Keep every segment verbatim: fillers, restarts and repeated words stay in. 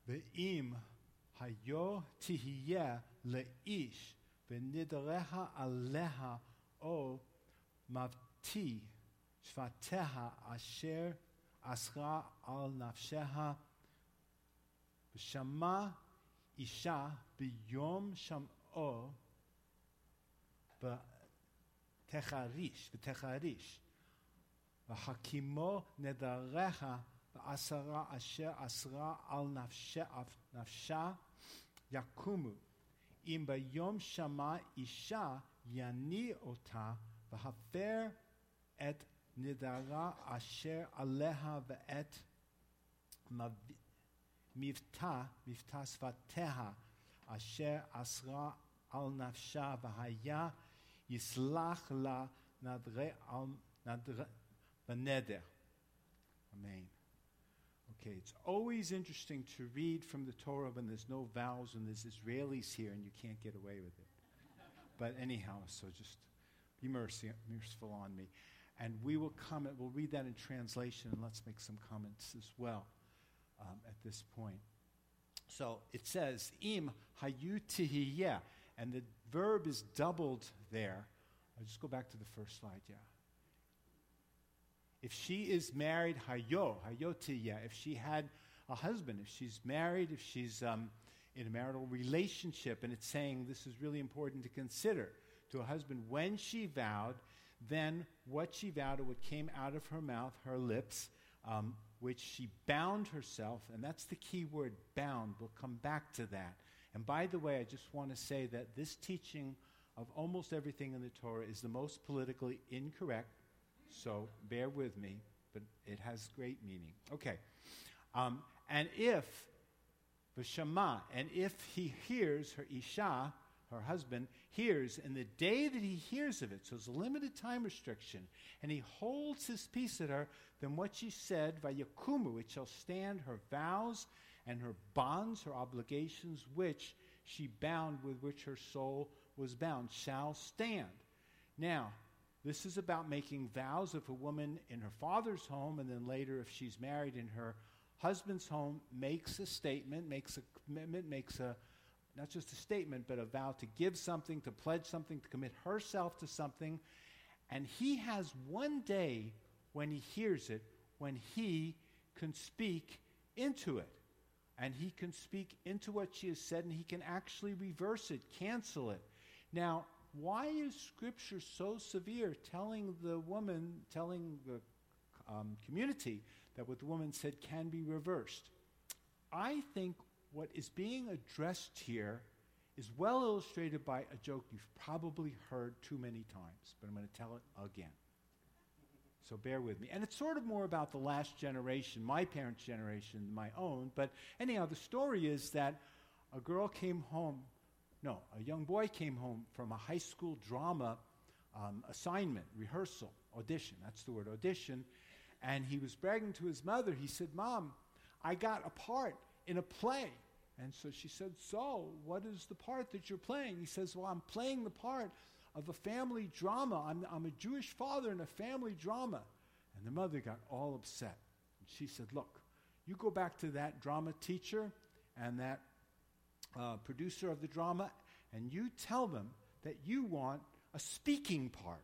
ואם היו תהיה לאיש ונדריה עליה או מבטיא שבטיה אשר אסרה על נפשה ושמע אישה ביום שמעו ותחריש ותחריש והקימו נדריה ועשרה אשר אסרה על נפשה, נפשה יקומו. אם ביום שמע אישה יניע אותה והפר את נדרה אשר עליה ואת מבטא, מבטא שפתיה אשר אסרה על נפשה והיה יסלח לה נדרי על נדר בנדר. Amen. Okay, it's always interesting to read from the Torah when there's no vowels and there's Israelis here and you can't get away with it. But anyhow, so just be mercy, merciful on me. And we will comment, we'll read that in translation and let's make some comments as well um, at this point. So it says, im hayu tihiyeh, and the verb is doubled there. I'll just go back to the first slide, yeah. If she is married, hayo, hayo tihiyeh, if she had a husband, if she's married, if she's um, in a marital relationship, and it's saying this is really important to consider to a husband, when she vowed, then what she vowed or what came out of her mouth, her lips, um, which she bound herself, and that's the key word, bound. We'll come back to that. And by the way, I just want to say that this teaching of almost everything in the Torah is the most politically incorrect, so bear with me, but it has great meaning. Okay. Um, and if, v'shama, and if he hears, her isha, her husband, hears, in the day that he hears of it, so it's a limited time restriction, and he holds his peace at her, then what she said, vayakumu, it shall stand her vows and her bonds, her obligations, which she bound, with which her soul was bound, shall stand. Now, this is about making vows if a woman in her father's home, and then later if she's married in her husband's home, makes a statement, makes a commitment, makes a, not just a statement, but a vow to give something, to pledge something, to commit herself to something. And he has one day when he hears it, when he can speak into it. And he can speak into what she has said, and he can actually reverse it, cancel it. Now, why is Scripture so severe, telling the woman, telling the um, community that what the woman said can be reversed? I think what is being addressed here is well illustrated by a joke you've probably heard too many times, but I'm going to tell it again. So bear with me. And it's sort of more about the last generation, my parents' generation, than my own. But anyhow, the story is that a girl came home, no, a young boy came home from a high school drama um, assignment, rehearsal, audition. That's the word, audition. And he was bragging to his mother. He said, "Mom, I got a part in a play." And so she said, "So, what is the part that you're playing?" He says, "Well, I'm playing the part of a family drama. I'm, I'm a Jewish father in a family drama." And the mother got all upset. And she said, "Look, you go back to that drama teacher and that uh, producer of the drama, and you tell them that you want a speaking part."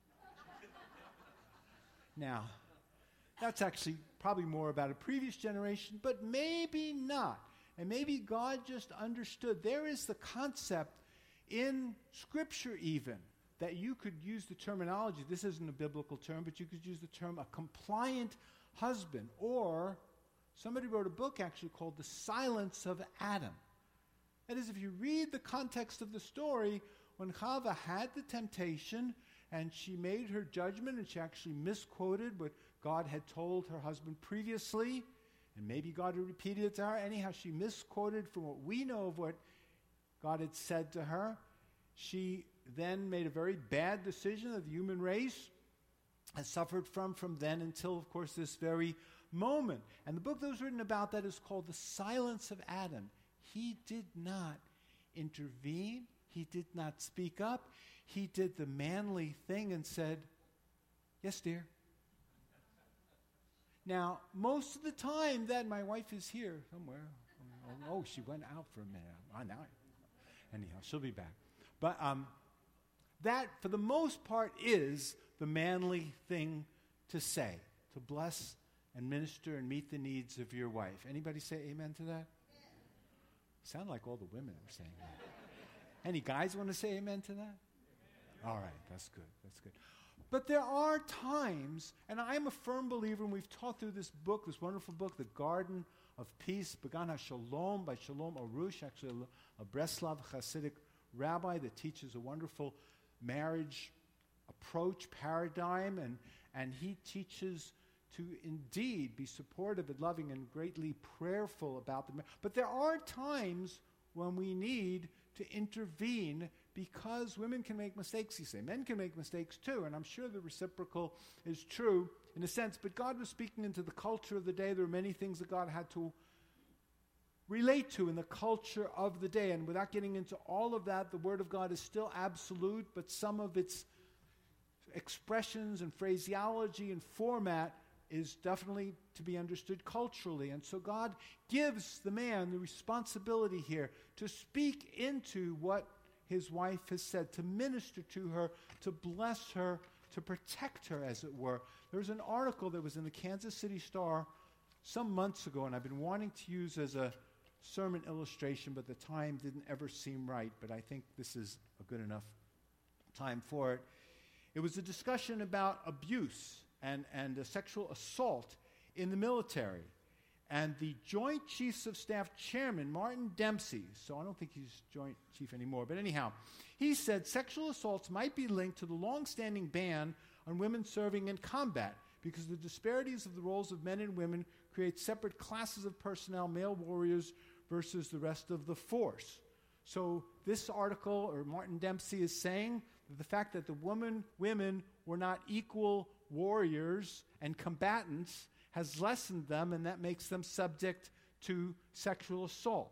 Now, that's actually probably more about a previous generation, but maybe not. And maybe God just understood. There is the concept in Scripture even that you could use the terminology. This isn't a biblical term, but you could use the term a compliant husband. Or somebody wrote a book actually called The Silence of Adam. That is, if you read the context of the story, when Chava had the temptation and she made her judgment and she actually misquoted what God had told her husband previously, and maybe God had repeated it to her. Anyhow, she misquoted from what we know of what God had said to her. She then made a very bad decision that the human race has suffered from from then until, of course, this very moment. And the book that was written about that is called The Silence of Adam. He did not intervene. He did not speak up. He did the manly thing and said, "Yes, dear." Now, most of the time that my wife is here somewhere, oh, she went out for a minute. Oh, now, I, anyhow, she'll be back. But um, that, for the most part, is the manly thing to say, to bless and minister and meet the needs of your wife. Anybody say amen to that? Sound like all the women are saying that. Any guys want to say amen to that? All right, that's good, that's good. But there are times, and I'm a firm believer, and we've taught through this book, this wonderful book, The Garden of Peace, Began HaShalom by Shalom Arush, actually a, a Breslov Hasidic rabbi that teaches a wonderful marriage approach, paradigm, and, and he teaches to indeed be supportive and loving and greatly prayerful about the marriage. But there are times when we need to intervene because women can make mistakes, you say. Men can make mistakes too, and I'm sure the reciprocal is true in a sense. But God was speaking into the culture of the day. There were many things that God had to relate to in the culture of the day. And without getting into all of that, the Word of God is still absolute, but some of its expressions and phraseology and format is definitely to be understood culturally. And so God gives the man the responsibility here to speak into what his wife has said, to minister to her, to bless her, to protect her, as it were. There was an article that was in the Kansas City Star some months ago, and I've been wanting to use as a sermon illustration, but the time didn't ever seem right, but I think this is a good enough time for it. It was a discussion about abuse and, and sexual assault in the military. And the Joint Chiefs of Staff Chairman, Martin Dempsey, so I don't think he's Joint Chief anymore, but anyhow, he said sexual assaults might be linked to the long-standing ban on women serving in combat because the disparities of the roles of men and women create separate classes of personnel, male warriors versus the rest of the force. So this article, or Martin Dempsey, is saying that the fact that the woman, women were not equal warriors and combatants has lessened them, and that makes them subject to sexual assault.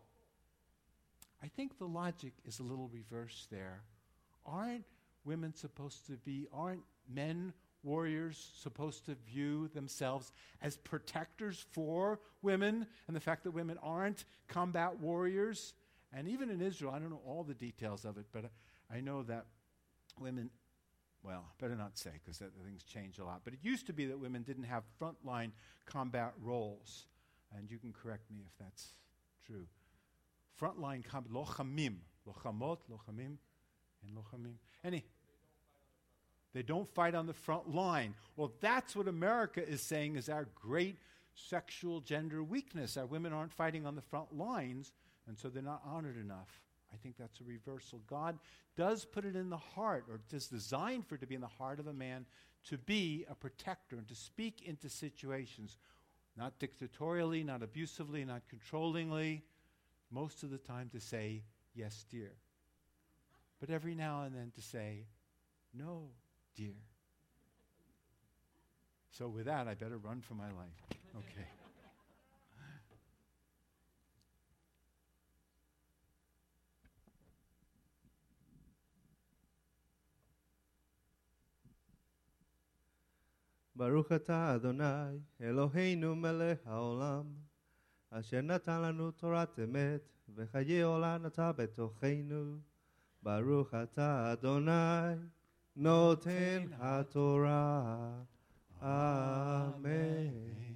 I think the logic is a little reversed there. Aren't women supposed to be, aren't men, warriors, supposed to view themselves as protectors for women, and the fact that women aren't combat warriors? And even in Israel, I don't know all the details of it, but I know that women, well, better not say because things change a lot. But it used to be that women didn't have frontline combat roles. And you can correct me if that's true. Frontline combat, lochamim, lochamot, lochamim, and lochamim. Any? They don't fight on the front line. Well, that's what America is saying is our great sexual gender weakness. Our women aren't fighting on the front lines, and so they're not honored enough. I think that's a reversal. God does put it in the heart, or just designed for it to be in the heart of a man, to be a protector and to speak into situations, not dictatorially, not abusively, not controllingly, most of the time to say, yes, dear. But every now and then to say, no, dear. So with that, I better run for my life. Okay. ברוך אתה אדוני אלוהינו מלך העולם אשר נתן לנו תורת אמת וחיי עולם אתה בתוכנו ברוך אתה אדוני נותן התורה אמן.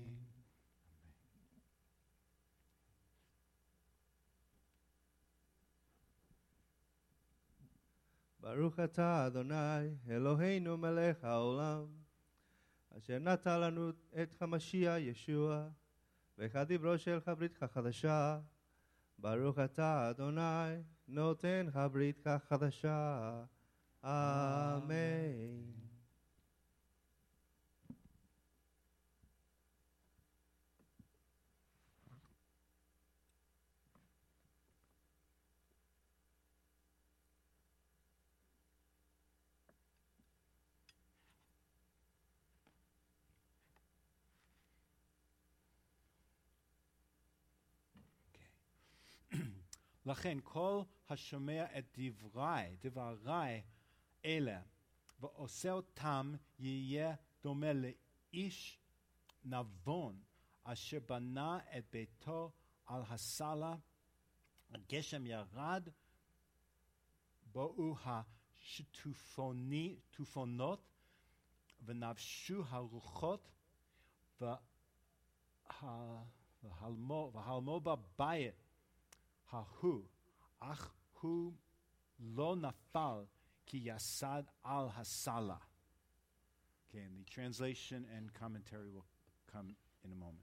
ברוך אתה אדוני אלוהינו מלך העולם אשר נתן לנו את המשיח ישוע ואת דיברו שלך בריתך חדשה ברוך אתה אדוני נותן הבריתך חדשה אמן. לכן כל השומע את דברי, דברי אלה, ועושה אותם יהיה דומה לאיש נבון, אשר בנה את ביתו על הסלע גשם ירד, באו השיטפונות, ונבשו הרוחות, והלמו בבית ההוא, אך הוא לא נפל, כי יסד על הסלה. Okay, and the translation and commentary will come in a moment.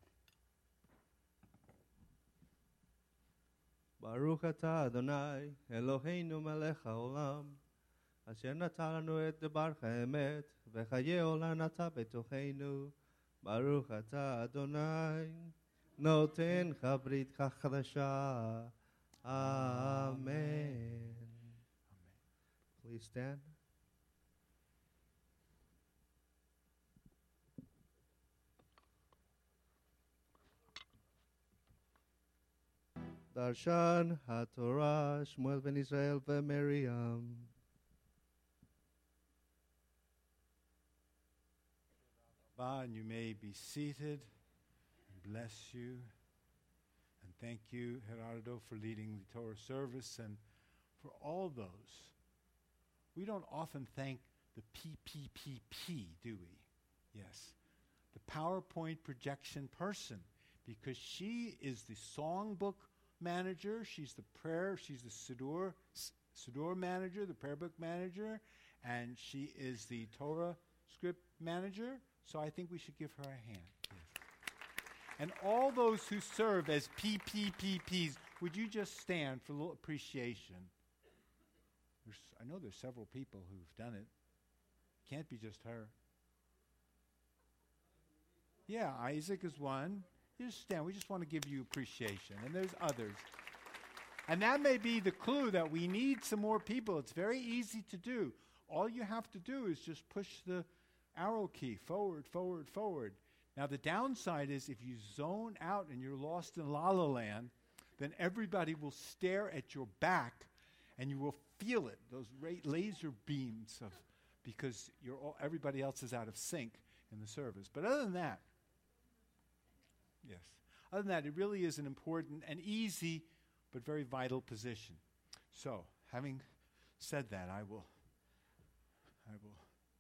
ברוך אתה אדוני, אלוהינו מלך העולם, אשר נתן לנו את דברך האמת, וחיי עולם נטע בתוכנו. ברוך אתה אדוני, נותן לך בריתך חדשה. Amen. Please stand. Darshan HaTorah, Shmuel ben Israel veMiriam. And you may be seated. Bless you. And thank you, Gerardo, for leading the Torah service and for all those. We don't often thank the P P P P, do we? Yes. The PowerPoint projection person, because she is the songbook manager, she's the prayer, she's the Siddur, Siddur manager, the prayer book manager, and she is the Torah script manager. So I think we should give her a hand. Yes. And all those who serve as P P P Ps, would you just stand for a little appreciation? There's, I know there's several people who've done it. Can't be just her. Yeah, Isaac is one. You just stand. We just want to give you appreciation. And there's others. And that may be the clue that we need some more people. It's very easy to do. All you have to do is just push the arrow key forward, forward, forward. Now, the downside is if you zone out and you're lost in La La Land, then everybody will stare at your back and you will feel it, those ra- laser beams of, because you're all, everybody else is out of sync in the service. But other than that, yes, other than that, it really is an important and easy but very vital position. So, having said that, I will, I will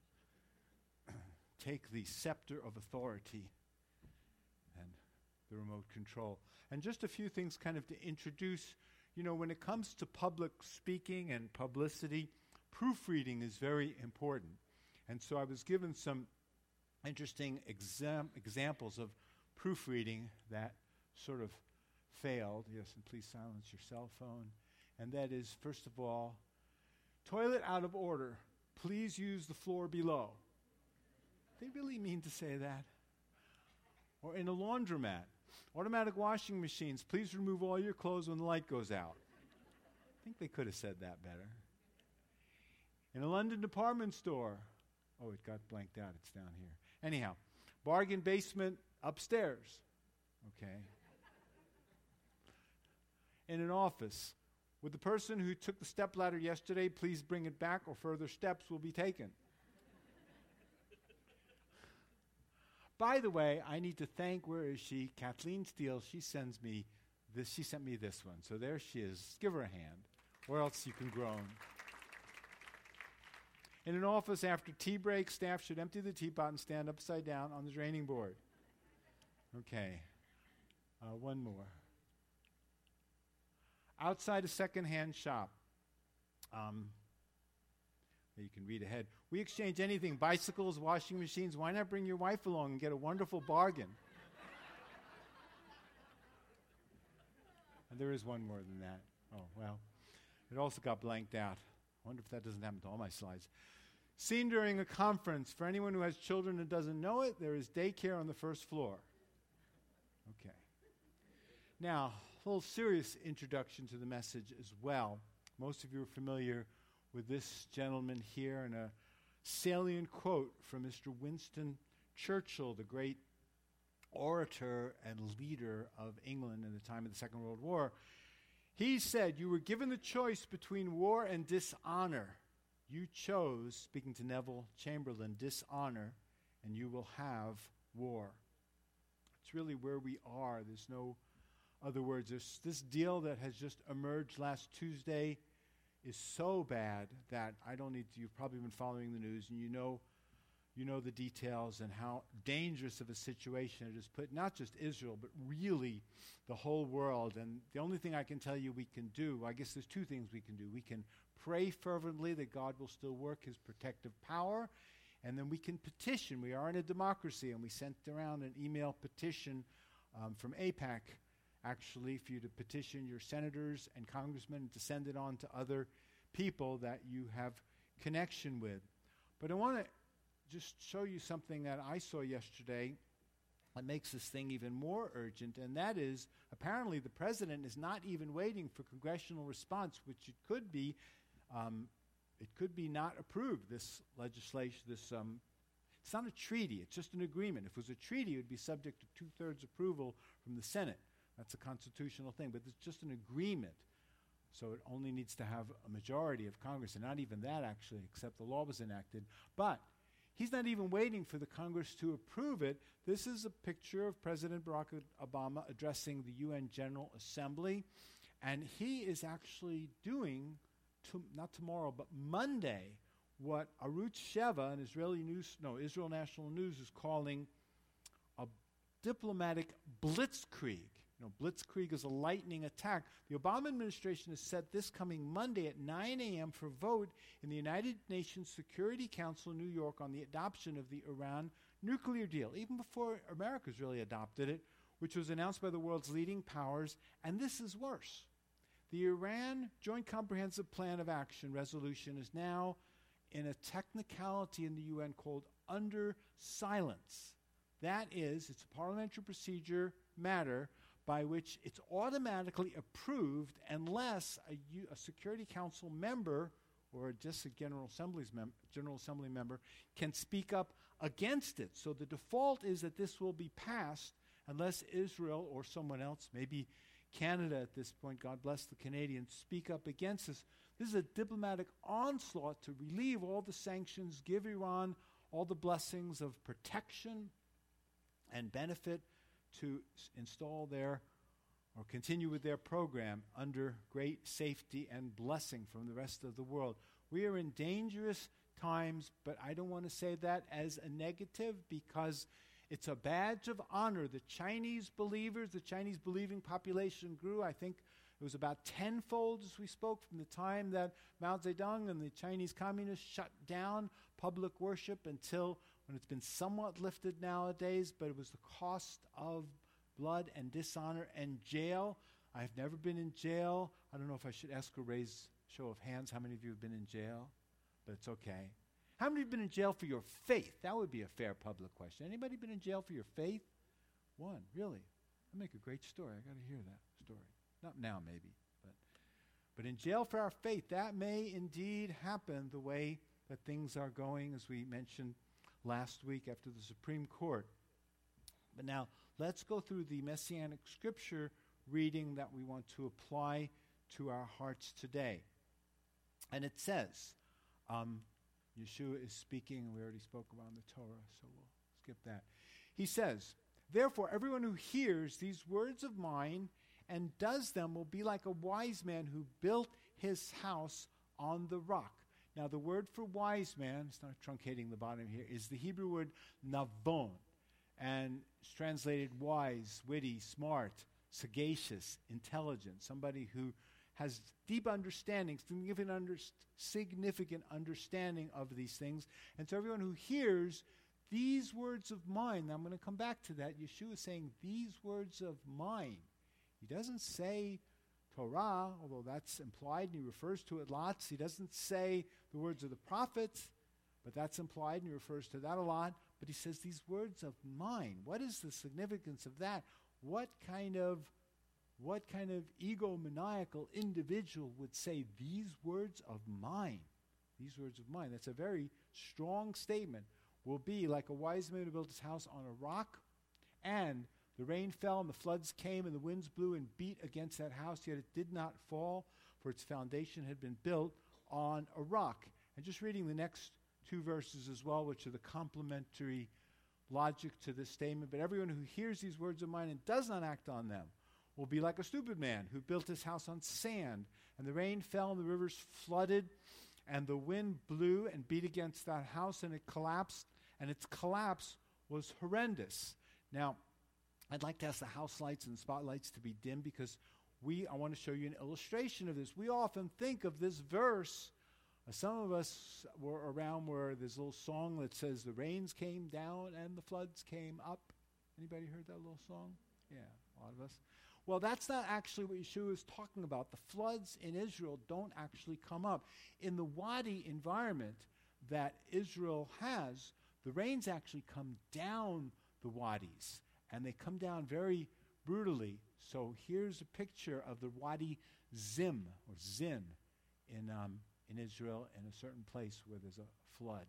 take the scepter of authority and the remote control. And just a few things kind of to introduce. You know, when it comes to public speaking and publicity, proofreading is very important. And so I was given some interesting exam- examples of proofreading that sort of failed. Yes, and please silence your cell phone. And that is, first of all, toilet out of order. Please use the floor below. They really mean to say that? Or in a laundromat, automatic washing machines, please remove all your clothes when the light goes out. I think they could have said that better. In a London department store, oh, it got blanked out, it's down here. Anyhow, bargain basement upstairs, okay. In an office, would the person who took the stepladder yesterday please bring it back or further steps will be taken? By the way, I need to thank, where is she? Kathleen Steele. She sends me this. She sent me this one. So there she is. Give her a hand, or else you can groan. In an office after tea break, staff should empty the teapot and stand upside down on the draining board. Okay. Uh, one more. Outside a second-hand shop. Um, You can read ahead. We exchange anything, bicycles, washing machines. Why not bring your wife along and get a wonderful bargain? And there is one more than that. Oh, well. It also got blanked out. I wonder if that doesn't happen to all my slides. Seen during a conference. For anyone who has children and doesn't know it, there is daycare on the first floor. Okay. Now, a little serious introduction to the message as well. Most of you are familiar with this gentleman here, and a salient quote from Mister Winston Churchill, the great orator and leader of England in the time of the Second World War. He said, "You were given the choice between war and dishonor. You chose," speaking to Neville Chamberlain, "dishonor, and you will have war." It's really where we are. There's no other words, this, this deal that has just emerged last Tuesday is so bad that I don't need to. You've probably been following the news, and you know, you know the details and how dangerous of a situation it has put not just Israel, but really the whole world. And the only thing I can tell you we can do, I guess there's two things we can do. We can pray fervently that God will still work his protective power, and then we can petition. We are in a democracy, and we sent around an email petition um, from AIPAC, actually, for you to petition your senators and congressmen and to send it on to other people that you have connection with. But I want to just show you something that I saw yesterday that makes this thing even more urgent, and that is apparently the president is not even waiting for congressional response, which it could be, um, it could be not approved, this legislation, this, um, it's not a treaty, it's just an agreement. If it was a treaty, it would be subject to two-thirds approval from the Senate. That's a constitutional thing, but it's just an agreement. So it only needs to have a majority of Congress, and not even that, actually, except the law was enacted. But he's not even waiting for the Congress to approve it. This is a picture of President Barack Obama addressing the U N General Assembly, and he is actually doing, to, not tomorrow, but Monday, what Arutz Sheva, an Israeli news, no, Israel National News, is calling a diplomatic blitzkrieg. You know, blitzkrieg is a lightning attack. The Obama administration has set this coming Monday at nine a.m. for vote in the United Nations Security Council in New York on the adoption of the Iran nuclear deal, even before America's really adopted it, which was announced by the world's leading powers. And this is worse. The Iran Joint Comprehensive Plan of Action resolution is now in a technicality in the U N called under silence. That is, it's a parliamentary procedure matter by which it's automatically approved unless a, U- a Security Council member or just a General Assembly's mem- General Assembly member can speak up against it. So the default is that this will be passed unless Israel or someone else, maybe Canada at this point, God bless the Canadians, speak up against this. This is a diplomatic onslaught to relieve all the sanctions, give Iran all the blessings of protection and benefit to s- install their or continue with their program under great safety and blessing from the rest of the world. We are in dangerous times, but I don't want to say that as a negative because it's a badge of honor. The Chinese believers, the Chinese believing population grew, I think it was about tenfold as we spoke from the time that Mao Zedong and the Chinese communists shut down public worship until when it's been somewhat lifted nowadays, but it was the cost of blood and dishonor and jail. I've never been in jail. I don't know if I should ask a raise show of hands how many of you have been in jail, but it's okay. How many have been in jail for your faith? That would be a fair public question. Anybody been in jail for your faith? One, really. That'd make a great story. I got to hear that story. Not now, maybe, but but in jail for our faith, that may indeed happen the way that things are going, as we mentioned last week after the Supreme Court. But now, let's go through the Messianic Scripture reading that we want to apply to our hearts today. And it says, um, Yeshua is speaking, and we already spoke about the Torah, so we'll skip that. He says, "Therefore, everyone who hears these words of mine and does them will be like a wise man who built his house on the rock." Now, the word for wise man, it's not truncating the bottom here, is the Hebrew word navon. And it's translated wise, witty, smart, sagacious, intelligent, somebody who has deep understanding, significant, under, significant understanding of these things. And so everyone who hears these words of mine, now I'm going to come back to that. Yeshua is saying these words of mine. He doesn't say Torah, although that's implied, and he refers to it lots. He doesn't say the words of the prophets, but that's implied, and he refers to that a lot. But he says these words of mine. What is the significance of that? What kind of what kind of egomaniacal individual would say these words of mine? These words of mine. That's a very strong statement. Will be like a wise man who built his house on a rock, and the rain fell, and the floods came, and the winds blew and beat against that house, yet it did not fall, for its foundation had been built on a rock. And just reading the next two verses as well, which are the complementary logic to this statement. But everyone who hears these words of mine and does not act on them will be like a stupid man who built his house on sand. And the rain fell, and the rivers flooded, and the wind blew and beat against that house, and it collapsed, and its collapse was horrendous. Now, I'd like to ask the house lights and the spotlights to be dim, because we, I want to show you an illustration of this. We often think of this verse. Uh, some of us were around where there's a little song that says, the rains came down and the floods came up. Anybody heard that little song? Yeah, a lot of us. Well, that's not actually what Yeshua is talking about. The floods in Israel don't actually come up. In the Wadi environment that Israel has, the rains actually come down the Wadis, and they come down very brutally. So here's a picture of the Wadi Zim, or Zin, in, um, in Israel, in a certain place where there's a flood.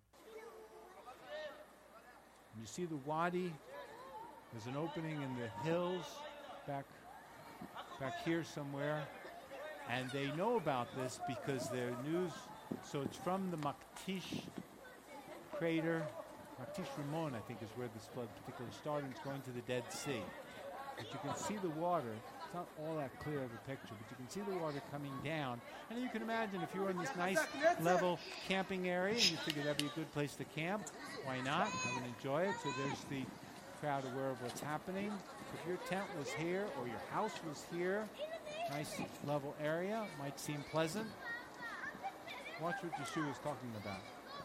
And you see the Wadi, there's an opening in the hills back back here somewhere, and they know about this because their news, so it's from the Maktish crater. Maktish Ramon, I think, is where this flood particularly started. It's going to the Dead Sea. But you can see the water. It's not all that clear of a picture, but you can see the water coming down. And you can imagine if you were in this nice level camping area and you figured that'd be a good place to camp, why not? I would enjoy it. So there's the crowd aware of what's happening. If your tent was here or your house was here, nice level area, might seem pleasant. Watch what Yeshua is talking about.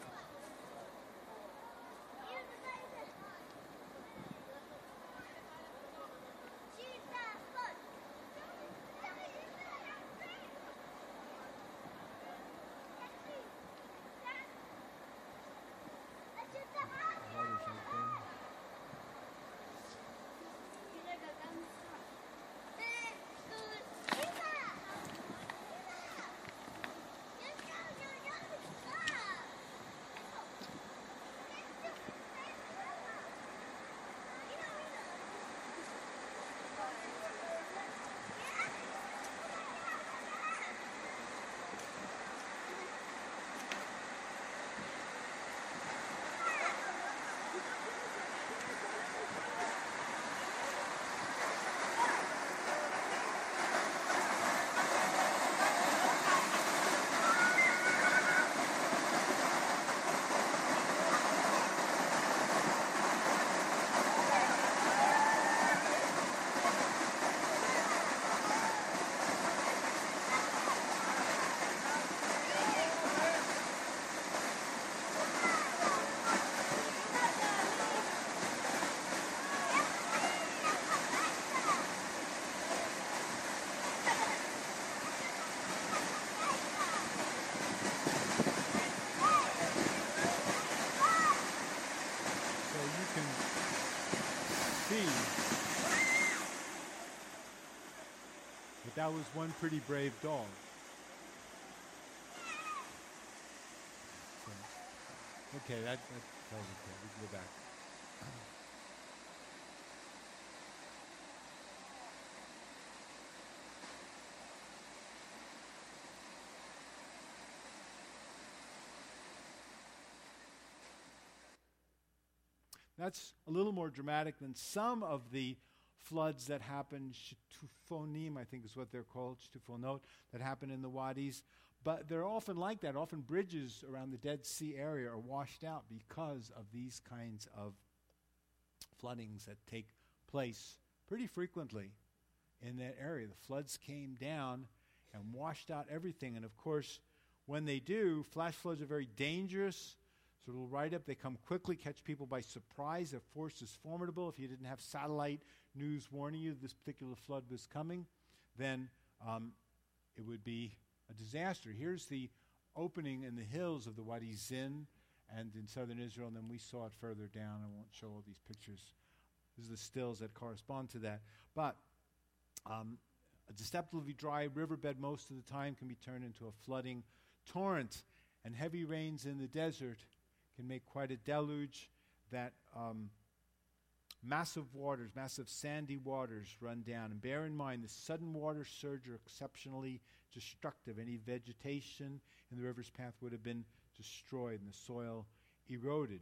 But that was one pretty brave dog. So, okay, that, that tells it there. We can go back. That's a little more dramatic than some of the floods that happen, shtufonim, I think is what they're called, shtufonot, that happen in the wadis. But they're often like that. Often bridges around the Dead Sea area are washed out because of these kinds of floodings that take place pretty frequently in that area. The floods came down and washed out everything. And of course, when they do, flash floods are very dangerous. So it'll right up. They come quickly, catch people by surprise. Their force is formidable. If you didn't have satellite news warning you this particular flood was coming, then um, it would be a disaster. Here's the opening in the hills of the Wadi Zin and in southern Israel, and then we saw it further down. I won't show all these pictures. These are the stills that correspond to that. But um, a deceptively dry riverbed most of the time can be turned into a flooding torrent, and heavy rains in the desert can make quite a deluge that um, massive waters, massive sandy waters run down. And bear in mind, the sudden water surge are exceptionally destructive. Any vegetation in the river's path would have been destroyed and the soil eroded.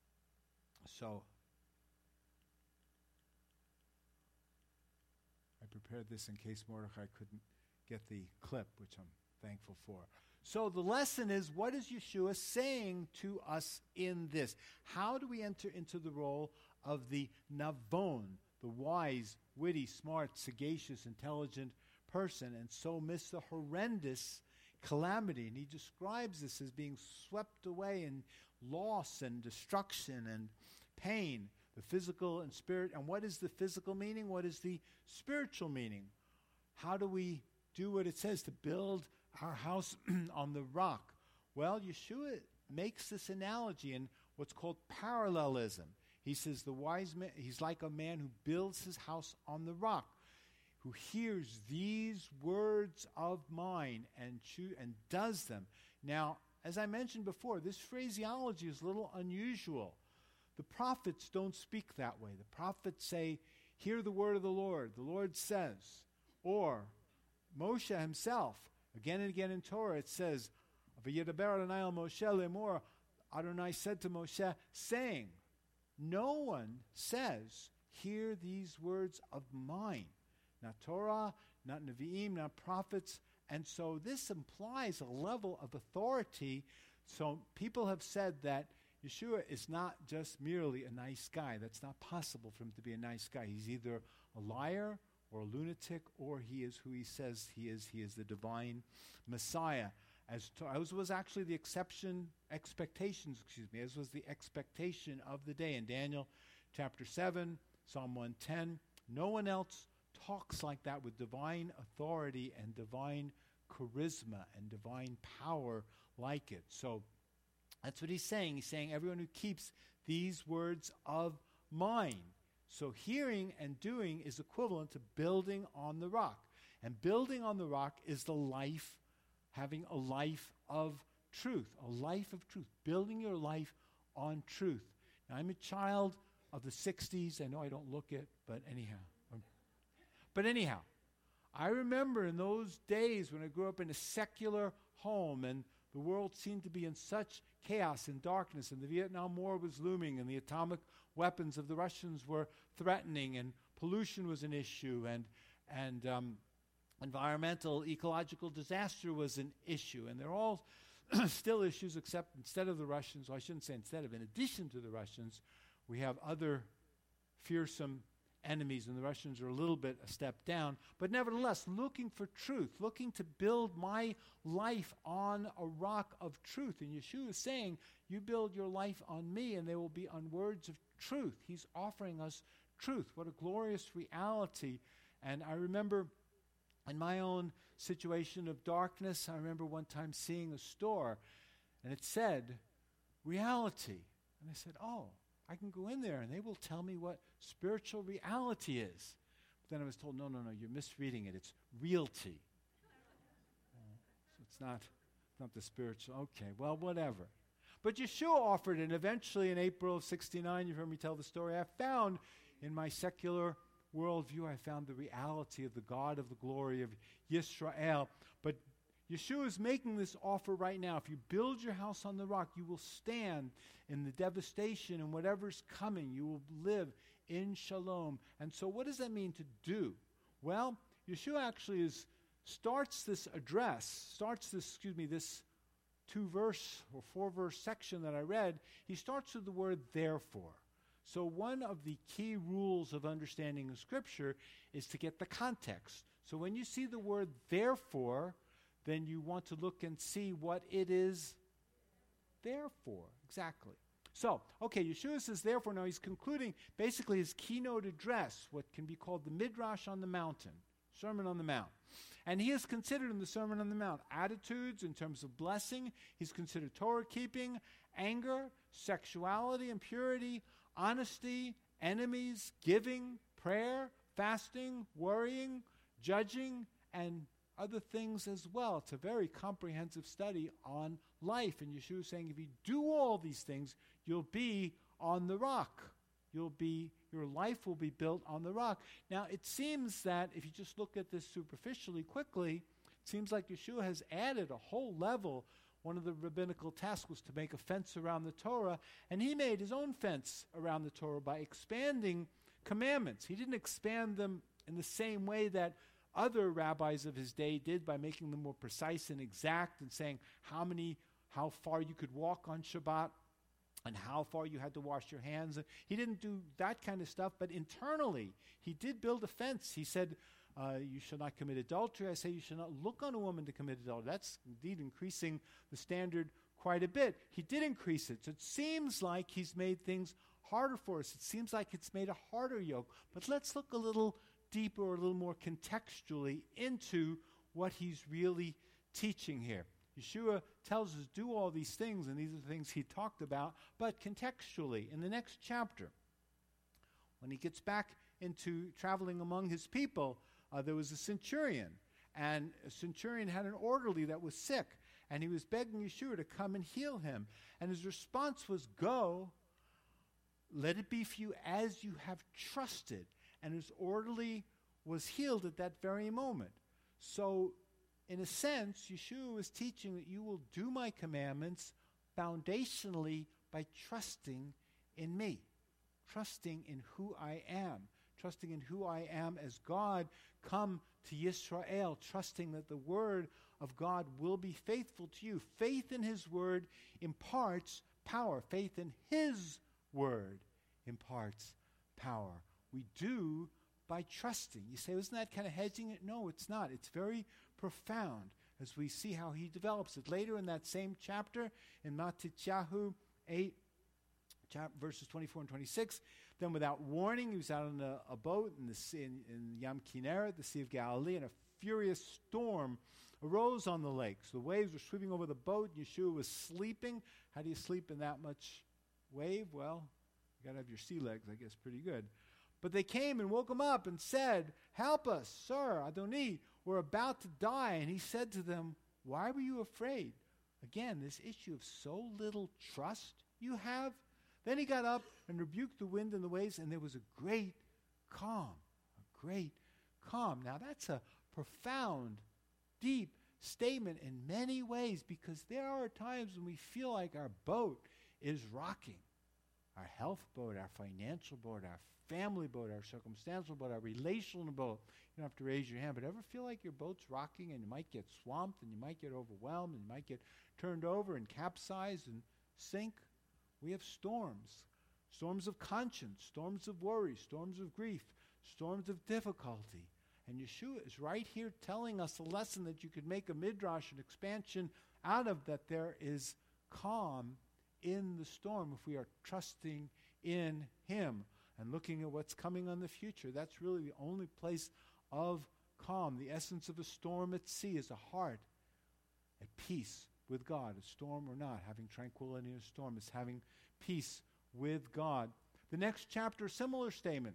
So, I prepared this in case Mordechai couldn't get the clip, which I'm thankful for. So the lesson is, what is Yeshua saying to us in this? How do we enter into the role of the Navon, the wise, witty, smart, sagacious, intelligent person, and so miss the horrendous calamity? And he describes this as being swept away in loss and destruction and pain, the physical and spirit. And what is the physical meaning? What is the spiritual meaning? How do we do what it says to build our house on the rock? Well, Yeshua makes this analogy in what's called parallelism. He says the wise man, he's like a man who builds his house on the rock, who hears these words of mine and choo- and does them. Now, as I mentioned before, this phraseology is a little unusual. The prophets don't speak that way. The prophets say, hear the word of the Lord. The Lord says. Or Moshe himself, again and again in Torah, it says, V'yedaber Adonai el Moshe lemor, Adonai said to Moshe, saying, no one says, hear these words of mine. Not Torah, not Nevi'im, not prophets. And so this implies a level of authority. So people have said that Yeshua is not just merely a nice guy. That's not possible for him to be a nice guy. He's either a liar or a lunatic, or he is who he says he is. He is the divine Messiah. As, to, as was actually the exception, expectations, excuse me, as was the expectation of the day. In Daniel chapter seven, Psalm one ten, no one else talks like that with divine authority and divine charisma and divine power like it. So that's what he's saying. He's saying everyone who keeps these words of mine. So hearing and doing is equivalent to building on the rock. And building on the rock is the life, having a life of truth, a life of truth, building your life on truth. Now, I'm a child of the sixties. I know I don't look it, but anyhow. But anyhow, I remember in those days when I grew up in a secular home and the world seemed to be in such chaos and darkness, and the Vietnam War was looming, and the atomic weapons of the Russians were threatening, and pollution was an issue, and and um, environmental, ecological disaster was an issue, and they're all still issues, except instead of the Russians, well, I shouldn't say instead of, in addition to the Russians, we have other fearsome enemies, and the Russians are a little bit a step down, but nevertheless, looking for truth, looking to build my life on a rock of truth. And Yeshua is saying, you build your life on me, and they will be on words of truth. He's offering us truth. What a glorious reality. And I remember in my own situation of darkness, I remember one time seeing a store, and it said, reality. And I said, oh, I can go in there and they will tell me what spiritual reality is. But then I was told, no, no, no, you're misreading it. It's realty. Uh, so it's not, not the spiritual. Okay, well, whatever. But Yeshua offered it, and eventually in April of sixty-nine, you've heard me tell the story, I found in my secular worldview, I found the reality of the God of the glory of Yisrael. But Yeshua is making this offer right now. If you build your house on the rock, you will stand in the devastation and whatever's coming. You will live in shalom. And so what does that mean to do? Well, Yeshua actually is, starts this address, starts this, excuse me, this two-verse or four-verse section that I read. He starts with the word therefore. So one of the key rules of understanding the Scripture is to get the context. So when you see the word therefore, then you want to look and see what it is there for. Exactly. So, okay, Yeshua says therefore. Now he's concluding basically his keynote address, what can be called the Midrash on the Mountain, Sermon on the Mount. And he has considered in the Sermon on the Mount attitudes in terms of blessing. He's considered Torah keeping, anger, sexuality, impurity, honesty, enemies, giving, prayer, fasting, worrying, judging, and other things as well. It's a very comprehensive study on life. And Yeshua is saying if you do all these things, you'll be on the rock. You'll be, your life will be built on the rock. Now, it seems that if you just look at this superficially quickly, it seems like Yeshua has added a whole level. One of the rabbinical tasks was to make a fence around the Torah, and he made his own fence around the Torah by expanding commandments. He didn't expand them in the same way that other rabbis of his day did, by making them more precise and exact and saying how many, how far you could walk on Shabbat and how far you had to wash your hands. He didn't do that kind of stuff, but internally he did build a fence. He said, uh, you shall not commit adultery. I say you shall not look on a woman to commit adultery. That's indeed increasing the standard quite a bit. He did increase it. So it seems like he's made things harder for us. It seems like it's made a harder yoke. But let's look a little deeper, or a little more contextually into what he's really teaching here. Yeshua tells us do all these things, and these are the things he talked about, but contextually, in the next chapter, when he gets back into traveling among his people, uh, there was a centurion, and a centurion had an orderly that was sick, and he was begging Yeshua to come and heal him. And his response was, go, let it be for you as you have trusted. And his orderly was healed at that very moment. So, in a sense, Yeshua was teaching that you will do my commandments foundationally by trusting in me, trusting in who I am, trusting in who I am as God come to Yisrael, trusting that the word of God will be faithful to you. Faith in his word imparts power. Faith in his word imparts power. We do by trusting. You say, isn't that kind of hedging it? No, it's not. It's very profound as we see how he develops it. Later in that same chapter, in Matityahu eight, chap- verses twenty-four and twenty-six, then without warning, he was out on a, a boat in, the sea, in, in Yam Kinneret, the Sea of Galilee, and a furious storm arose on the lake. So the waves were sweeping over the boat. Yeshua was sleeping. How do you sleep in that much wave? Well, you got to have your sea legs, I guess, pretty good. But they came and woke him up and said, help us, sir, Adoni, we're about to die. And he said to them, why were you afraid? Again, this issue of so little trust you have. Then he got up and rebuked the wind and the waves, and there was a great calm, a great calm. Now that's a profound, deep statement in many ways, because there are times when we feel like our boat is rocking. Our health boat, our financial boat, our family boat, our circumstantial boat, our relational boat. You don't have to raise your hand, but ever feel like your boat's rocking and you might get swamped and you might get overwhelmed and you might get turned over and capsize and sink? We have storms. Storms of conscience, storms of worry, storms of grief, storms of difficulty. And Yeshua is right here telling us a lesson that you could make a midrash, an expansion out of, that there is calm in the storm if we are trusting in him and looking at what's coming on the future. That's really the only place of calm. The essence of a storm at sea is a heart at peace with God. A storm or not, having tranquility in a storm is having peace with God. The next chapter, similar statement.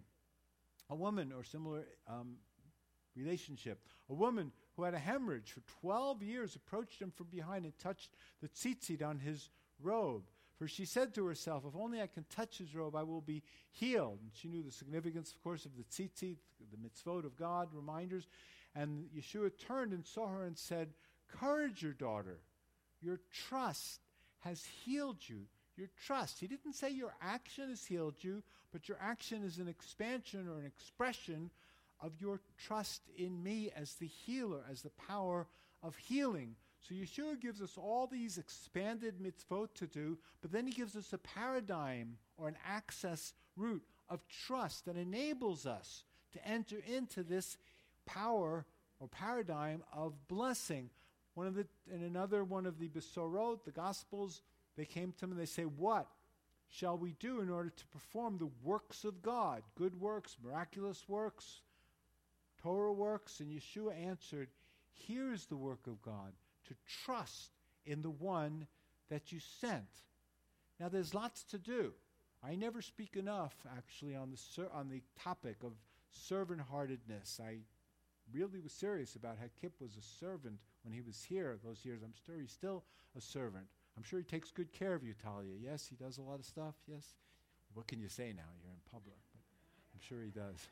A woman, or similar um, relationship. A woman who had a hemorrhage for twelve years approached him from behind and touched the tzitzit on his robe. For she said to herself, if only I can touch his robe, I will be healed. And she knew the significance, of course, of the tzitzit, the mitzvot of God, reminders. And Yeshua turned and saw her and said, courage, your daughter. Your trust has healed you. Your trust. He didn't say your action has healed you, but your action is an expansion or an expression of your trust in me as the healer, as the power of healing. So Yeshua gives us all these expanded mitzvot to do, but then he gives us a paradigm or an access route of trust that enables us to enter into this power or paradigm of blessing. One of the, in another one of the Besorot, the Gospels, they came to him and they say, what shall we do in order to perform the works of God? Good works, miraculous works, Torah works. And Yeshua answered, here is the work of God, to trust in the one that you sent. Now there's lots to do. I never speak enough, actually, on the ser- on the topic of servant-heartedness. I really was serious about how Kip was a servant when he was here those years. I'm sure he's still a servant. I'm sure he takes good care of you, Talia. Yes, he does a lot of stuff. Yes. What can you say now? You're in public. But I'm sure he does.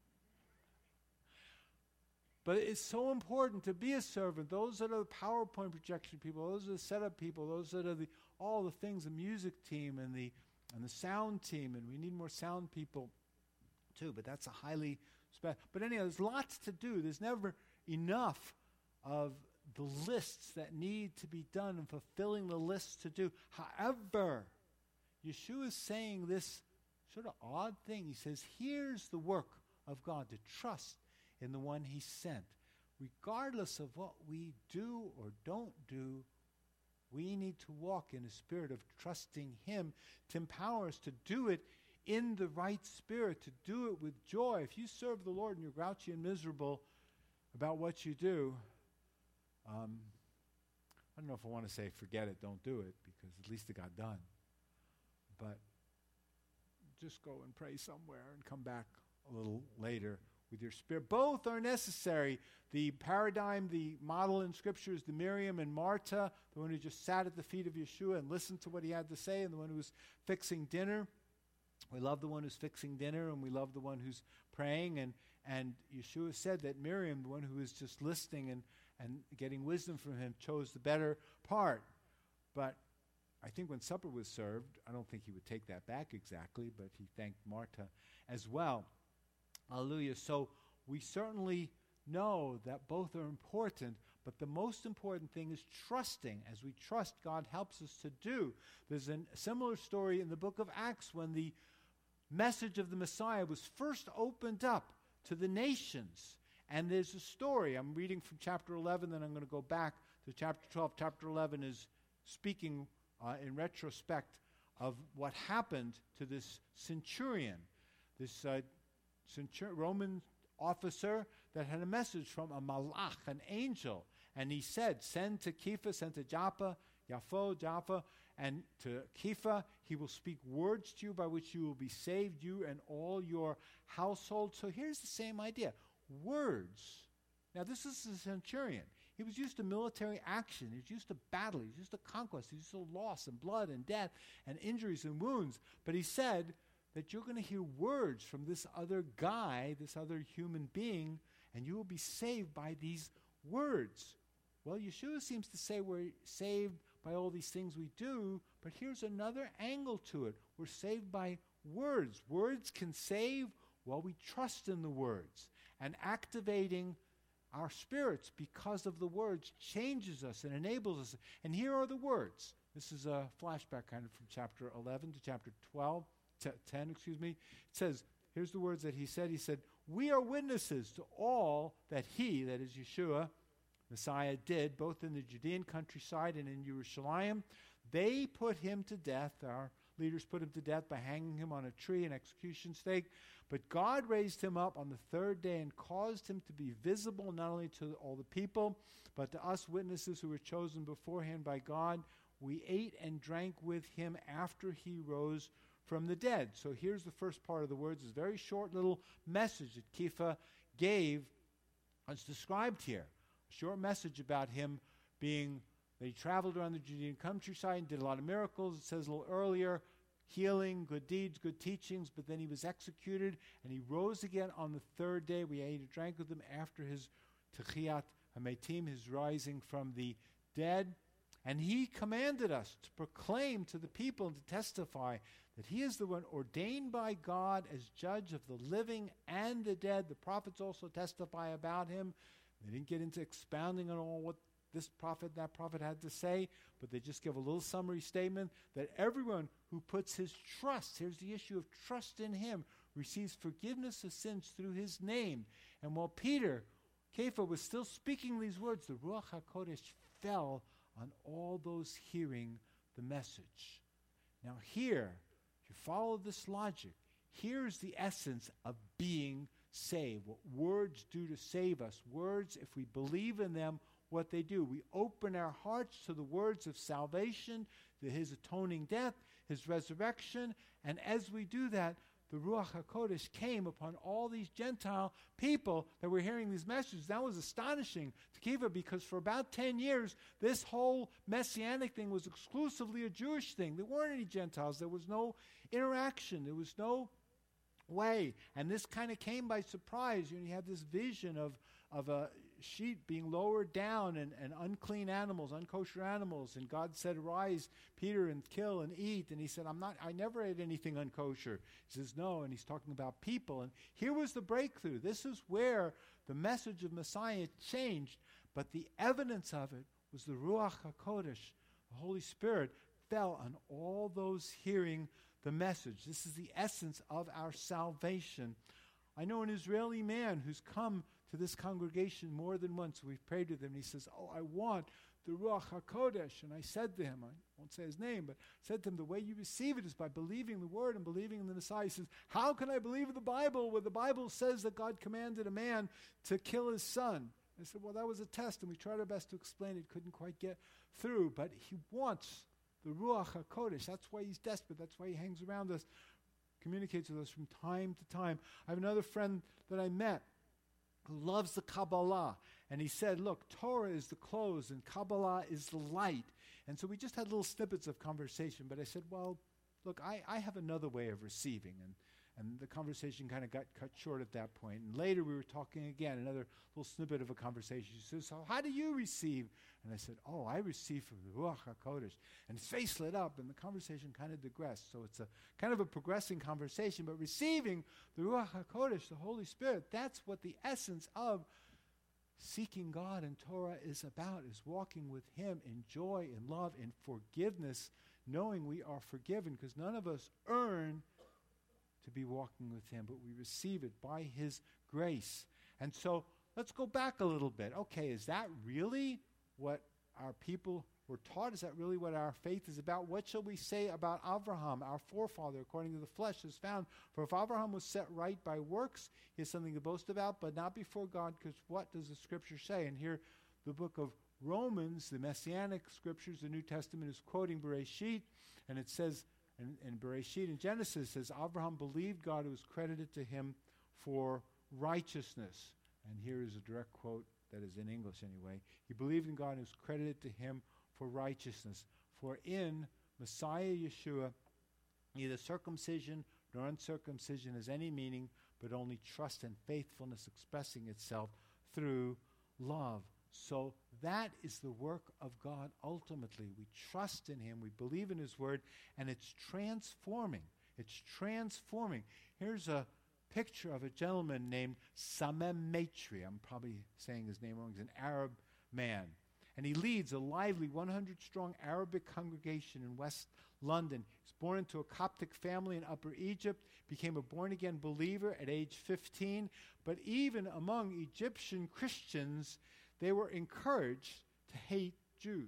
But it's so important to be a servant. Those that are the PowerPoint projection people, those are the setup people, those that are the all the things, the music team and the and the sound team, and we need more sound people too. But that's a highly spe- but anyhow, there's lots to do. There's never enough of the lists that need to be done and fulfilling the lists to do. However, Yeshua is saying this sort of odd thing. He says, here's the work of God, to trust in the one he sent. Regardless of what we do or don't do, we need to walk in a spirit of trusting him to empower us to do it in the right spirit, to do it with joy. If you serve the Lord and you're grouchy and miserable about what you do, um, I don't know if I want to say forget it, don't do it, because at least it got done. But just go and pray somewhere and come back a little later with your spirit. Both are necessary. The paradigm, the model in Scripture is the Miriam and Martha, the one who just sat at the feet of Yeshua and listened to what he had to say, and the one who was fixing dinner. We love the one who's fixing dinner, and we love the one who's praying. And, and Yeshua said that Miriam, the one who was just listening and, and getting wisdom from him, chose the better part. But I think when supper was served, I don't think he would take that back exactly, but he thanked Martha as well. Hallelujah. So we certainly know that both are important, but the most important thing is trusting. As we trust, God helps us to do. There's a similar story in the book of Acts when the message of the Messiah was first opened up to the nations. And there's a story. I'm reading from chapter eleven, then I'm going to go back to chapter twelve. Chapter eleven is speaking uh, in retrospect of what happened to this centurion, this uh, centur- Roman officer that had a message from a malach, an angel. And he said, send to Kepha, send to Joppa, Yafo, Joppa, and to Kepha, he will speak words to you by which you will be saved, you and all your household. So here's the same idea. Words. Now this is a centurion. He was used to military action. He was used to battle. He was used to conquest. He was used to loss and blood and death and injuries and wounds. But he said that you're going to hear words from this other guy, this other human being, and you will be saved by these words. Well, Yeshua seems to say we're saved by all these things we do, but here's another angle to it. We're saved by words. Words can save while we trust in the words. And activating our spirits because of the words changes us and enables us. And here are the words. This is a flashback kind of from chapter eleven to chapter twelve, t- ten, excuse me. It says, here's the words that he said. He said, we are witnesses to all that he, that is Yeshua, Messiah, did, both in the Judean countryside and in Jerusalem. They put him to death. Our leaders put him to death by hanging him on a tree, an execution stake. But God raised him up on the third day and caused him to be visible not only to all the people, but to us witnesses who were chosen beforehand by God. We ate and drank with him after he rose from the dead. So here's the first part of the words. It's a very short little message that Kepha gave. It's described here. A short message about him being, that he traveled around the Judean countryside and did a lot of miracles. It says a little earlier, healing, good deeds, good teachings, but then he was executed, and he rose again on the third day. We ate and drank with him after his Techiyat HaMetim, his rising from the dead. And he commanded us to proclaim to the people and to testify that he is the one ordained by God as judge of the living and the dead. The prophets also testify about him. They didn't get into expounding on all what this prophet, that prophet had to say, but they just give a little summary statement that everyone who puts his trust, here's the issue of trust in him, receives forgiveness of sins through his name. And while Peter, Kepha, was still speaking these words, the Ruach HaKodesh fell on all those hearing the message. Now here, if you follow this logic, here's the essence of being saved. What words do to save us. Words, if we believe in them, what they do. We open our hearts to the words of salvation, to his atoning death, his resurrection, and as we do that, the Ruach HaKodesh came upon all these Gentile people that were hearing these messages. That was astonishing to Kepha, because for about ten years, this whole Messianic thing was exclusively a Jewish thing. There weren't any Gentiles. There was no interaction. There was no way. And this kind of came by surprise. You know, you have this vision of, of a sheet being lowered down, and, and unclean animals, unkosher animals. And God said, "Rise, Peter, and kill and eat." And he said, I'm not, I never ate anything unkosher. He says, no, and he's talking about people. And here was the breakthrough. This is where the message of Messiah changed, but the evidence of it was the Ruach HaKodesh, the Holy Spirit, fell on all those hearing the message. This is the essence of our salvation. I know an Israeli man who's come to this congregation more than once. We've prayed with him, and he says, oh, I want the Ruach HaKodesh. And I said to him, I won't say his name, but said to him, the way you receive it is by believing the Word and believing in the Messiah. He says, how can I believe in the Bible where the Bible says that God commanded a man to kill his son? I said, well, that was a test, and we tried our best to explain it. Couldn't quite get through, but he wants the Ruach HaKodesh. That's why he's desperate. That's why he hangs around us, communicates with us from time to time. I have another friend that I met who loves the Kabbalah. And he said, look, Torah is the clothes and Kabbalah is the light. And so we just had little snippets of conversation. But I said, well, look, I, I have another way of receiving. And, and the conversation kind of got cut short at that point. And later we were talking again, another little snippet of a conversation. She said, so how do you receive? And I said, oh, I receive from the Ruach HaKodesh. And his face lit up, and the conversation kind of digressed. So it's a kind of a progressing conversation. But receiving the Ruach HaKodesh, the Holy Spirit, that's what the essence of seeking God and Torah is about, is walking with Him in joy, in love, in forgiveness, knowing we are forgiven, because none of us earn to be walking with Him, but we receive it by His grace. And so let's go back a little bit. Okay, is that really what our people were taught? Is that really what our faith is about? What shall we say about Avraham, our forefather, according to the flesh, is found? For if Avraham was set right by works, he has something to boast about, but not before God, because what does the Scripture say? And here, the book of Romans, the Messianic Scriptures, the New Testament is quoting Bereshit, and it says, in, in Bereshit, in Genesis, it says, Avraham believed God, it was credited to him for righteousness. And here is a direct quote that is in English anyway. He believed in God, and it was credited to him for righteousness. For in Messiah Yeshua, neither circumcision nor uncircumcision has any meaning, but only trust and faithfulness expressing itself through love. So that is the work of God ultimately. We trust in Him, we believe in His Word, and it's transforming. It's transforming. Here's a picture of a gentleman named Samem Matri. I'm probably saying his name wrong. He's an Arab man. And he leads a lively one hundred strong Arabic congregation in West London. He's born into a Coptic family in Upper Egypt, became a born-again believer at age fifteen. But even among Egyptian Christians, they were encouraged to hate Jews.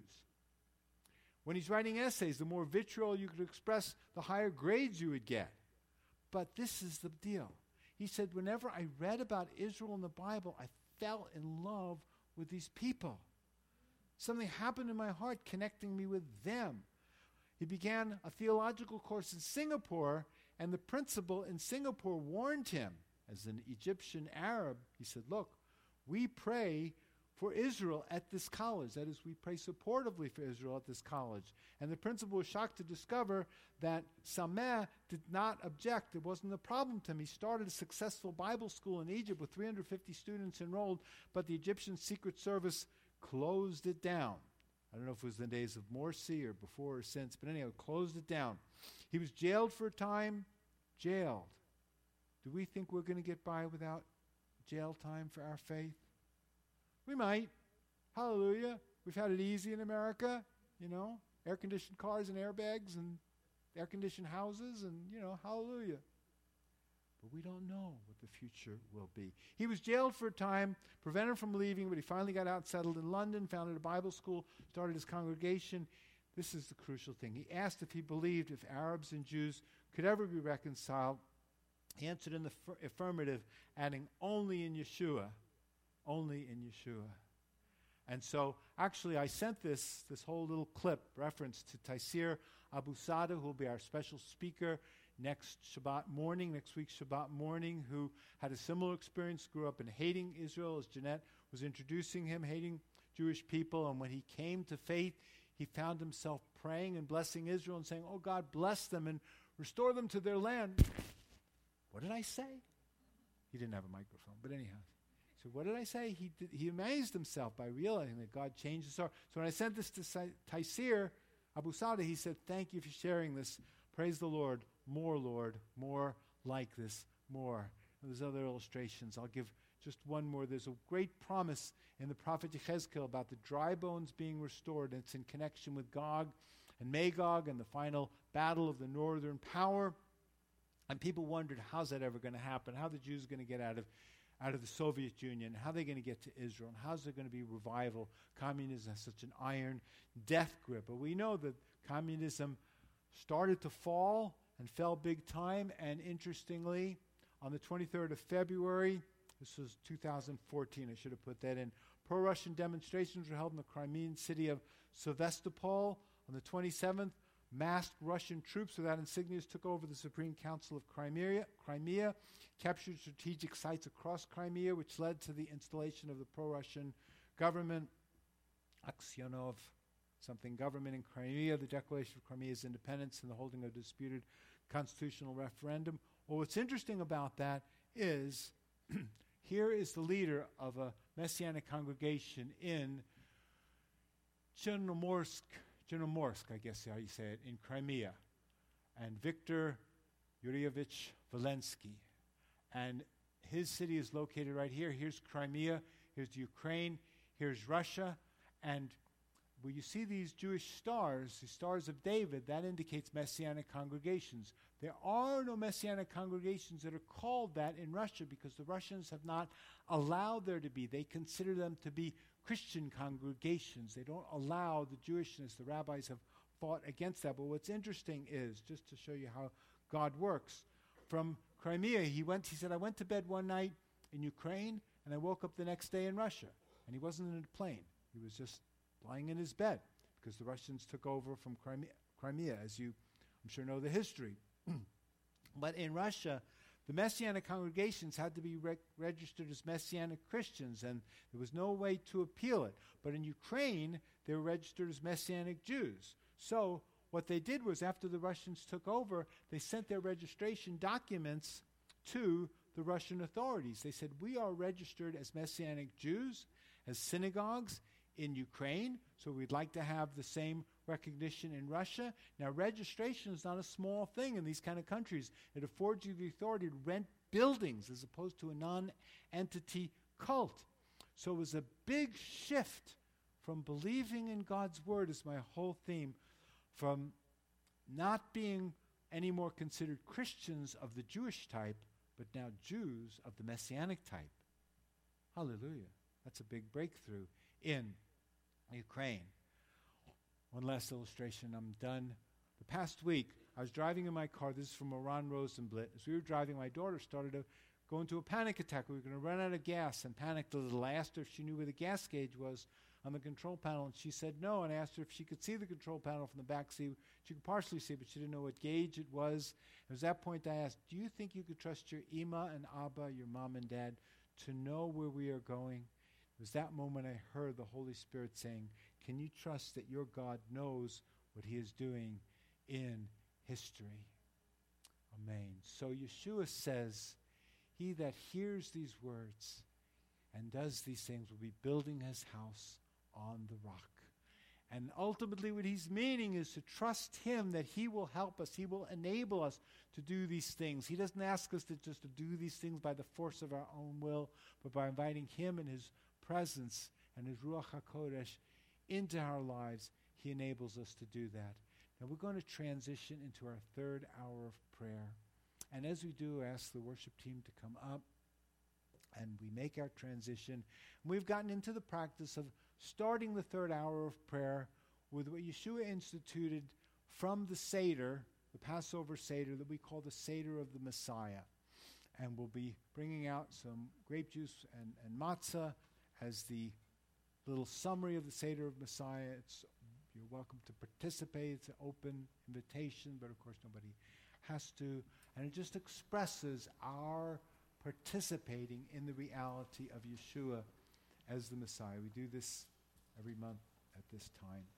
When he's writing essays, the more vitriol you could express, the higher grades you would get. But this is the deal. He said, whenever I read about Israel in the Bible, I fell in love with these people. Something happened in my heart connecting me with them. He began a theological course in Singapore, and the principal in Singapore warned him, as an Egyptian Arab, he said, look, we pray for Israel at this college. That is, we pray supportively for Israel at this college. And the principal was shocked to discover that Sameh did not object. It wasn't a problem to him. He started a successful Bible school in Egypt with three hundred fifty students enrolled, but the Egyptian Secret Service closed it down. I don't know if it was in the days of Morsi or before or since, but anyhow, closed it down. He was jailed for a time, jailed. Do we think we're going to get by without jail time for our faith? We might. Hallelujah. We've had it easy in America, you know, air-conditioned cars and airbags and air-conditioned houses and, you know, hallelujah. But we don't know what the future will be. He was jailed for a time, prevented from leaving, but he finally got out, settled in London, founded a Bible school, started his congregation. This is the crucial thing. He asked if he believed if Arabs and Jews could ever be reconciled. He answered in the f- affirmative, adding, only in Yeshua. Only in Yeshua. And so, actually, I sent this, this whole little clip, reference to Taisir Abu Sada, who will be our special speaker next Shabbat morning, next week Shabbat morning, who had a similar experience, grew up in hating Israel, as Jeanette was introducing him, hating Jewish people. And when he came to faith, he found himself praying and blessing Israel and saying, oh, God, bless them and restore them to their land. What did I say? He didn't have a microphone, but anyhow. So what did I say? He did, he amazed himself by realizing that God changed his heart. So when I sent this to Taisir Abu Sada, he said, thank you for sharing this. Praise the Lord. More, Lord. More like this. More. And there's other illustrations. I'll give just one more. There's a great promise in the prophet Yechezkel about the dry bones being restored. And it's in connection with Gog and Magog and the final battle of the northern power. And people wondered, how's that ever going to happen? How are the Jews going to get out of out of the Soviet Union? How are they going to get to Israel? And how's there going to be revival? Communism has such an iron death grip. But we know that communism started to fall and fell big time. And interestingly, on the twenty-third of February, this was two thousand fourteen, I should have put that in, pro-Russian demonstrations were held in the Crimean city of Sevastopol. On the twenty-seventh, masked Russian troops without insignias took over the Supreme Council of Crimea, Crimea, captured strategic sites across Crimea, which led to the installation of the pro-Russian government, Aksionov, something government in Crimea, the declaration of Crimea's independence, and the holding of a disputed constitutional referendum. Well, what's interesting about that is here is the leader of a Messianic congregation in Chernomorsk, Chernomorsk, I guess how you say it, in Crimea, and Viktor Yurievich Volensky. And his city is located right here. Here's Crimea, here's Ukraine, here's Russia. And where you see these Jewish stars, the stars of David, that indicates Messianic congregations. There are no Messianic congregations that are called that in Russia because the Russians have not allowed there to be. They consider them to be Christian congregations. They don't allow the Jewishness. The rabbis have fought against that. But what's interesting is, just to show you how God works, from Crimea, he went, he said, I went to bed one night in Ukraine, and I woke up the next day in Russia. And he wasn't in a plane. He was just lying in his bed because the Russians took over from Crimea, Crimea, as you, I'm sure, know the history. But in Russia, the Messianic congregations had to be rec- registered as Messianic Christians, and there was no way to appeal it. But in Ukraine, they were registered as Messianic Jews. So what they did was, after the Russians took over, they sent their registration documents to the Russian authorities. They said, we are registered as Messianic Jews, as synagogues in Ukraine, so we'd like to have the same recognition in Russia. Now, registration is not a small thing in these kind of countries. It affords you the authority to rent buildings as opposed to a non-entity cult. So it was a big shift from believing in God's word, is my whole theme, from not being any more considered Christians of the Jewish type, but now Jews of the Messianic type. Hallelujah. That's a big breakthrough in Ukraine. One last illustration, I'm done. The past week, I was driving in my car. This is from Moran Rosenblit. As we were driving, my daughter started to go into a panic attack. We were going to run out of gas and panicked a little. I asked her if she knew where the gas gauge was on the control panel, and she said no. And I asked her if she could see the control panel from the back seat. She could partially see, but she didn't know what gauge it was. It was at that point I asked, do you think you could trust your Ima and Abba, your mom and dad, to know where we are going? It was that moment I heard the Holy Spirit saying, can you trust that your God knows what he is doing in history? Amen. So Yeshua says, he that hears these words and does these things will be building his house on the rock. And ultimately what he's meaning is to trust him that he will help us. He will enable us to do these things. He doesn't ask us to just to do these things by the force of our own will, but by inviting him and his presence and his Ruach HaKodesh into our lives. He enables us to do that. Now we're going to transition into our third hour of prayer. And as we do, ask the worship team to come up and we make our transition. And we've gotten into the practice of starting the third hour of prayer with what Yeshua instituted from the Seder, the Passover Seder that we call the Seder of the Messiah. And we'll be bringing out some grape juice and, and matzah as the little summary of the Seder of Messiah. It's, you're welcome to participate. It's an open invitation, but of course nobody has to. And it just expresses our participating in the reality of Yeshua as the Messiah. We do this every month at this time.